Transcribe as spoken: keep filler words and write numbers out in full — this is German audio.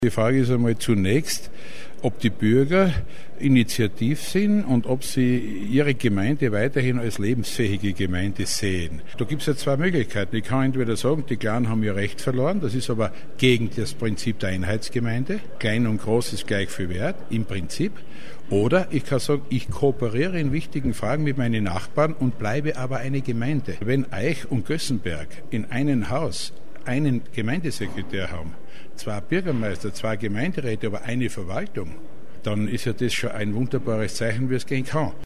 Die Frage ist einmal zunächst, ob die Bürger initiativ sind und ob sie ihre Gemeinde weiterhin als lebensfähige Gemeinde sehen. Da gibt es ja zwei Möglichkeiten. Ich kann entweder sagen, die Kleinen haben ihr Recht verloren, das ist aber gegen das Prinzip der Einheitsgemeinde. Klein und groß ist gleich viel wert, im Prinzip. Oder ich kann sagen, ich kooperiere in wichtigen Fragen mit meinen Nachbarn und bleibe aber eine Gemeinde. Wenn Eich und Gössenberg in einem Haus einen Gemeindesekretär haben, zwei Bürgermeister, zwei Gemeinderäte, aber eine Verwaltung, dann ist ja das schon ein wunderbares Zeichen, wie es gehen kann.